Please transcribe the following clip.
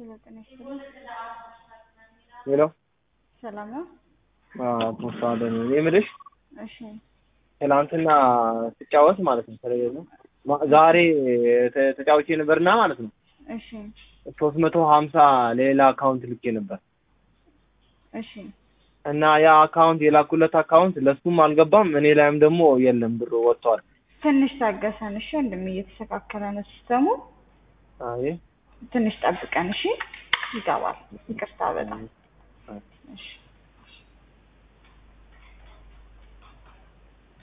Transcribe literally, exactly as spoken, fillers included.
ሄሎ ሰላም ነው? አዎ ፖስታለ ነው የምልሽ። እሺ ትናንትና ተጫወት ማለት ነው ስለዚህ ዛሬ ተጫውቼ ነበርና ማለት ነው። እሺ ሶስት መቶ ሀምሳ ሌላ አካውንት ልኬ ነበር። እሺ እና ያ አካውንት የላኩለት አካውንት ለሱም አልገባም እኔ ላይም ደግሞ የለም ብሩ ወጥቷል። ትንሽ ታገሰን እሺ እንደም እየተስተካከለ ነው ሲስተሙ። አይ ትንሽ ጠብቀን እሺ ይገባል። ይቅርታ በጣም እሺ